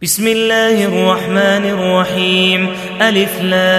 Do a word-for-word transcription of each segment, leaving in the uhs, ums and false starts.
بسم الله الرحمن الرحيم. ألف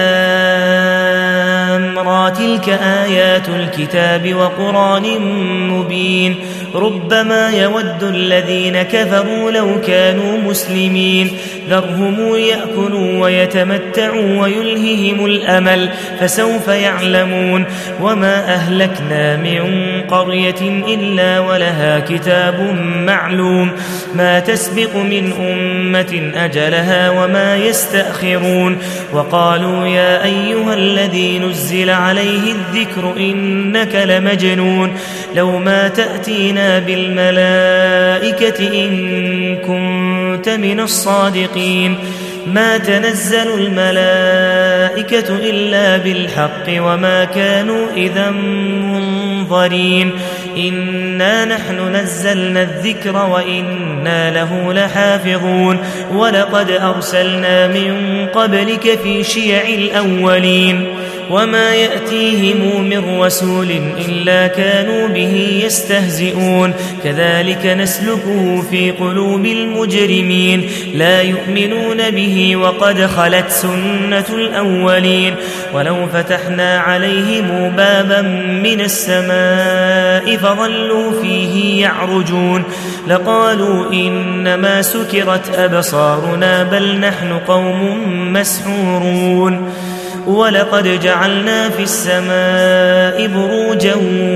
لام را تلك آيات الكتاب وقرآن مبين. ربما يود الذين كفروا لو كانوا مسلمين ذرهم يأكلوا ويتمتعوا ويلههم الأمل فسوف يعلمون. وما أهلكنا من قرية إلا ولها كتاب معلوم ما تسبق من أمة أجلها وما يستأخرون. وقالوا يا أيها الذي نزل عليه الذكر إنك لمجنون لو ما تأتينا بالملائكة إن كنت من الصادقين. ما تنزل الملائكة إلا بالحق وما كانوا إذا منظرين. إنا نحن نزلنا الذكر وإنا له لحافظون. ولقد أرسلنا من قبلك في شيع الأولين وما يأتيهم من رسول إلا كانوا به يستهزئون. كذلك نسلكه في قلوب المجرمين لا يؤمنون به وقد خلت سنة الأولين. ولو فتحنا عليهم بابا من السماء فظلوا فيه يعرجون لقالوا إنما سكرت أبصارنا بل نحن قوم مسحورون. ولقد جعلنا في السماء بروجا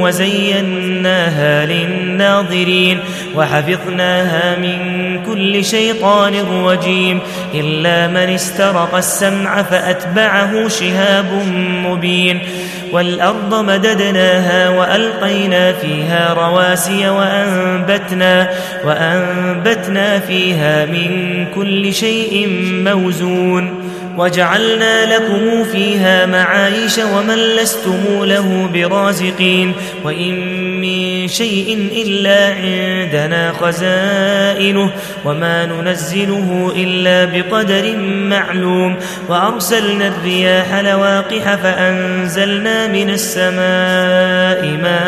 وزيناها للناظرين وحفظناها من كل شيطان رجيم إلا من استرق السمع فأتبعه شهاب مبين. والأرض مددناها وألقينا فيها رواسي وأنبتنا, وأنبتنا فيها من كل شيء موزون. وجعلنا لكم فيها معايش ومن لستم له برازقين. وإن من شيء إلا عندنا خزائنه وما ننزله إلا بقدر معلوم. وأرسلنا الرياح لواقح فأنزلنا من السماء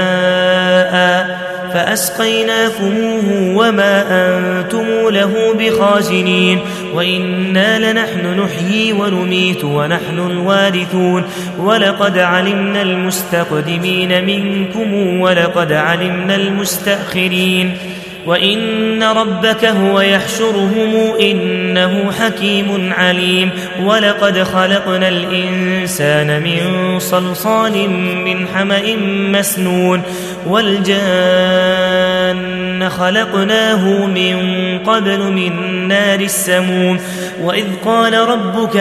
ماء فأسقيناكموه وما أنتم له بخازنين. وإنا لنحن نحيي ونميت ونحن الوارثون. ولقد علمنا المستقدمين منكم ولقد علمنا المستأخرين. وإن ربك هو يحشرهم إنه حكيم عليم. ولقد خلقنا الإنسان من صلصال من حمأ مسنون والجان خلقناه من قبل من نار السموم. وإذ قال ربك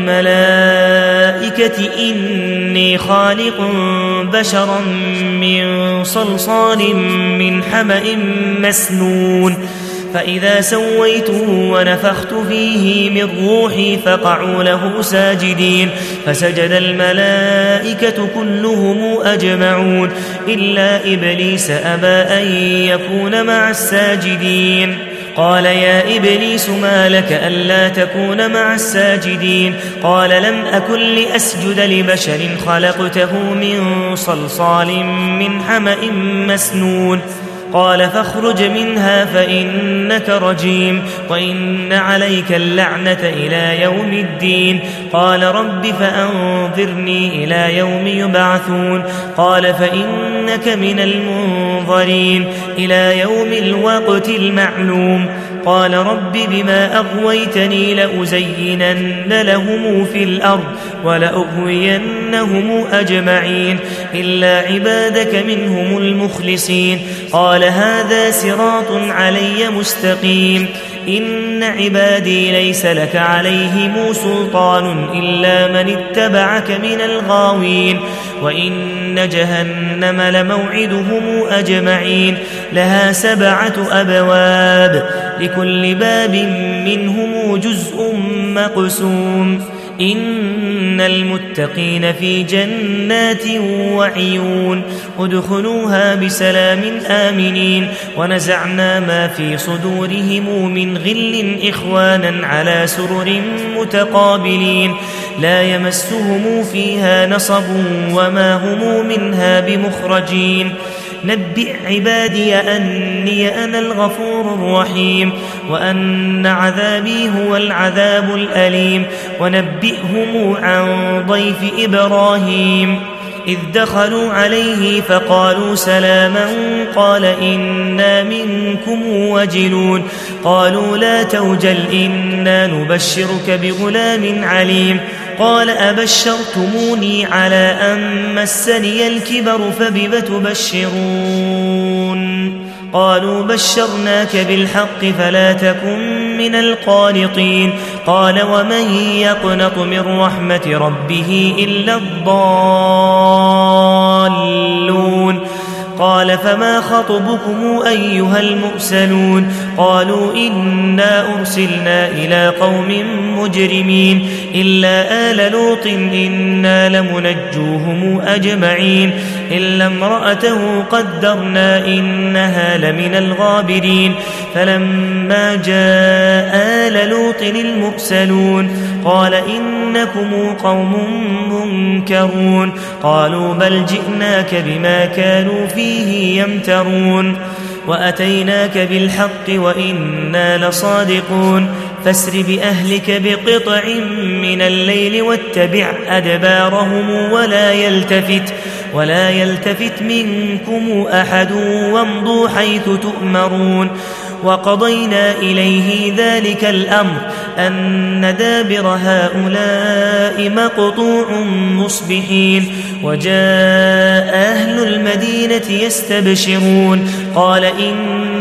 للملائكة إني خالق بشرا من صلصال من حمأ مسنون فإذا سويته ونفخت فيه من روحي فقعوا له ساجدين. فسجد الملائكة كلهم أجمعون إلا إبليس أبى أن يكون مع الساجدين. قال يا إبليس ما لك ألا تكون مع الساجدين؟ قال لم أكن لأسجد لبشر خلقته من صلصال من حمأ مسنون. قال فاخرج منها فإنك رجيم وإن عليك اللعنة إلى يوم الدين. قال رب فأنظرني إلى يوم يبعثون. قال فإنك من المنظرين إلى يوم الوقت المعلوم. قال رب بما أغويتني لأزينن لهم في الأرض ولأغوينهم أجمعين إلا عبادك منهم المخلصين. قال هذا صراط علي مستقيم. إن عبادي ليس لك عليهم سلطان إلا من اتبعك من الغاوين. وإن جهنم لموعدهم أجمعين لها سبعة أبواب لكل باب منهم جزء مقسوم. إن المتقين في جنات وعيون ادخلوها بسلام آمنين. ونزعنا ما في صدورهم من غل إخوانا على سرر متقابلين لا يمسهم فيها نصب وما هم منها بمخرجين. نبئ عبادي أني أنا الغفور الرحيم وأن عذابي هو العذاب الأليم ونبئهم عن ضيف إبراهيم إذ دخلوا عليه فقالوا سلاما قال إنا منكم وجلون قالوا لا توجل إنا نبشرك بغلام عليم قال أبشرتموني على أن مسني الكبر فبم تبشرون قالوا بشرناك بالحق فلا تكن من القانطين قال ومن يقنط من رحمة ربه إلا الضالون قال فما خطبكم أيها المرسلون قالوا إنا أرسلنا إلى قوم مجرمين إلا آل لوط إنا لمنجوهم أجمعين إلا امرأته قدرنا إنها لمن الغابرين فلما جاء آل لوط المرسلون قال إنكم قوم منكرون قالوا بل جئناك بما كانوا فيه يمترون وأتيناك بالحق وإنا لصادقون فاسر بأهلك بقطع من الليل واتبع أدبارهم ولا يلتفت ولا يلتفت منكم أحد وامضوا حيث تؤمرون وقضينا إليه ذلك الأمر أن دابر هؤلاء مقطوع مصبحين وجاء أهل المدينة يستبشرون قال إن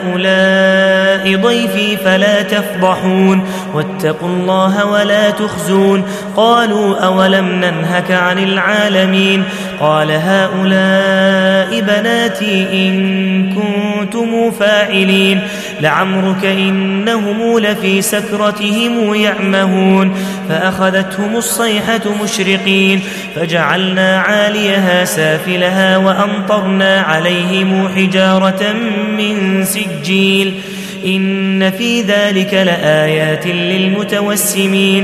هؤلاء ضيفي فلا تفضحون واتقوا الله ولا تخزون قالوا أولم ننهك عن العالمين قال هؤلاء بناتي إن كنتم فاعلين لعمرك إنهم لفي سكرتهم يعمهون فأخذتهم الصيحة مشرقين فجعلنا عاليها سافلها وأمطرنا عليهم حجارة من سجيل إن في ذلك لآيات للمتوسمين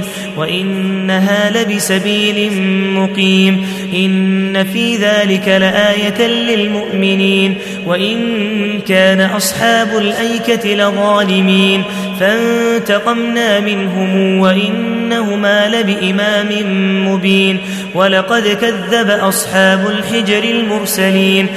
وإنها لبسبيل مقيم إن في ذلك لآية للمؤمنين وإن كان أصحاب الأيكة لظالمين فانتقمنا منهم وإنهما لبإمام مبين ولقد كذب أصحاب الحجر المرسلين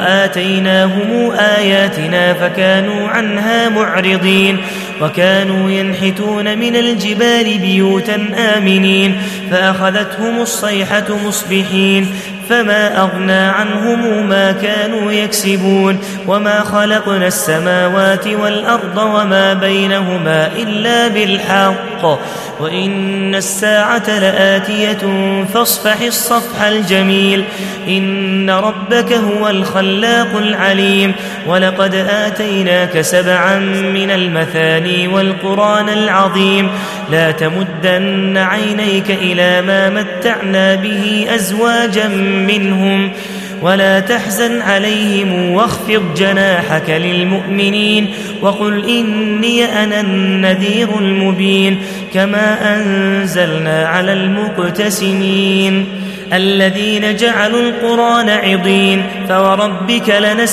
وآتيناهم آياتنا فكانوا عنها معرضين وكانوا ينحتون من الجبال بيوتا آمنين فأخذتهم الصيحة مصبحين فما أغنى عنهم ما كانوا يكسبون وما خلقنا السماوات والأرض وما بينهما إلا بالحق وإن الساعة لآتية فاصفح الصفح الجميل إن ربك هو الخلاق العليم ولقد آتيناك سبعا من المثاني والقرآن العظيم لا تمدن عينيك إلى ما متعنا به أزواجا منهم ولا تحزن عليهم واخفض جناحك للمؤمنين وقل إني أنا النذير المبين كما أنزلنا على المقتسمين الذين جعلوا القرآن عضين فوربك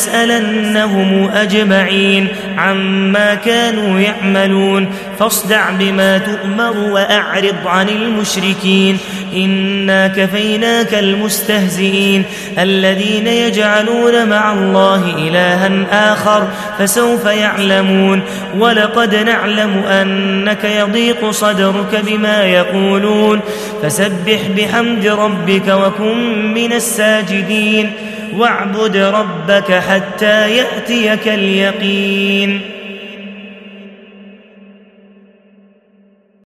لنسألنهم أجمعين عما كانوا يعملون فاصدع بما تؤمر وأعرض عن المشركين إنا كفيناك المستهزئين الذين يجعلون مع الله إلها آخر فسوف يعلمون ولقد نعلم أنك يضيق صدرك بما يقولون فسبح بحمد ربك وكن من الساجدين واعبد ربك حتى يأتيك اليقين.